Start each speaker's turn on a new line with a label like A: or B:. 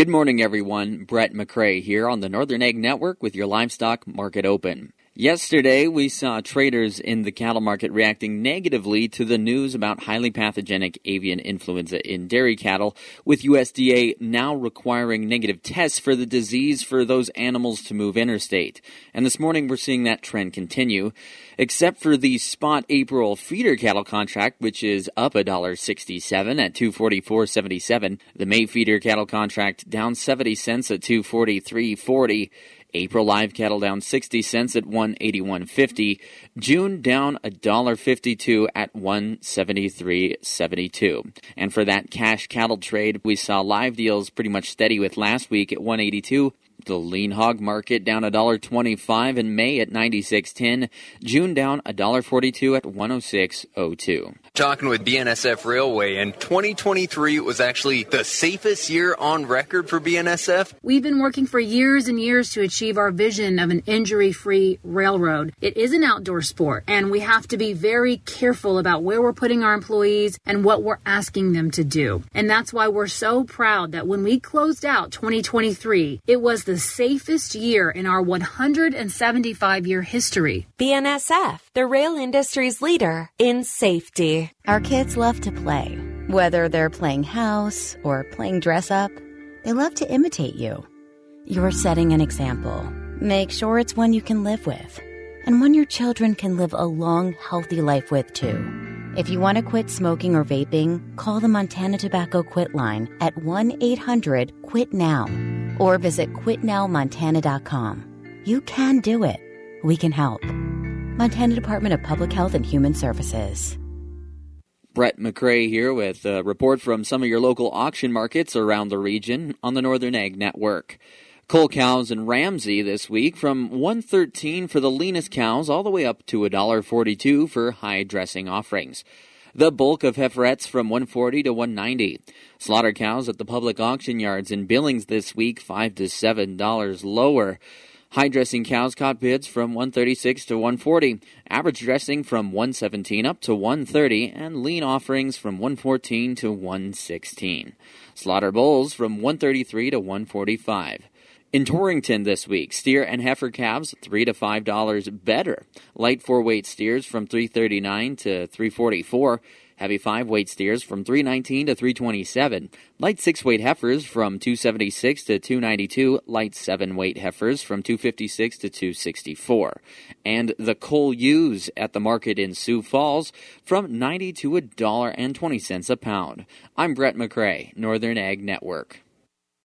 A: Good morning, everyone. Brett McCrae here on the Northern Ag Network with your Livestock Market Open. Yesterday, we saw traders in the cattle market reacting negatively to the news about highly pathogenic avian influenza in dairy cattle, with USDA now requiring negative tests for the disease for those animals to move interstate. And this morning, we're seeing that trend continue, except for the spot April feeder cattle contract, which is up $1.67 at $244.77. The May feeder cattle contract down 70 cents at $243.40. April live cattle down 60 cents at $181.50. June down $1.52 at $173.72. And for that cash cattle trade, we saw live deals pretty much steady with last week at $182. The lean hog market down $1.25 in May at $96.10. June down $1.42 at $106.02.
B: Talking with BNSF Railway, and 2023 was actually the safest year on record for BNSF.
C: We've been working for years and years to achieve our vision of an injury-free railroad. It is an outdoor sport, and we have to be very careful about where we're putting our employees and what we're asking them to do. And that's why we're so proud that when we closed out 2023, it was the safest year in our 175-year history.
D: BNSF, the rail industry's leader in safety.
E: Our kids love to play. Whether they're playing house or playing dress up, they love to imitate you. You're setting an example. Make sure it's one you can live with, and one your children can live a long, healthy life with, too. If you want to quit smoking or vaping, call the Montana Tobacco Quit line at 1-800-QUIT-NOW or visit quitnowmontana.com. You can do it. We can help. Montana Department of Public Health and Human Services.
A: Brett McCrae here with a report from some of your local auction markets around the region on the Northern Ag Network. Cull cows in Ramsey this week from $1.13 for the leanest cows all the way up to $1.42 for high dressing offerings. The bulk of heiferettes from $1.40 to $1.90. Slaughter cows at the public auction yards in Billings this week $5 to $7 lower. High dressing cows caught bids from $1.36 to $1.40. Average dressing from $1.17 up to $1.30, and lean offerings from $1.14 to $1.16. Slaughter bulls from $1.33 to $1.45. In Torrington this week, steer and heifer calves $3 to $5 better. Light 4-weight steers from $3.39 to $3.44. Heavy 5-weight steers from $3.19 to $3.27. Light 6-weight heifers from $2.76 to $2.92. Light 7-weight heifers from $2.56 to $2.64. And the Cull ewes at the market in Sioux Falls from $90 to $1.20 a pound. I'm Brett McCrae, Northern Ag Network.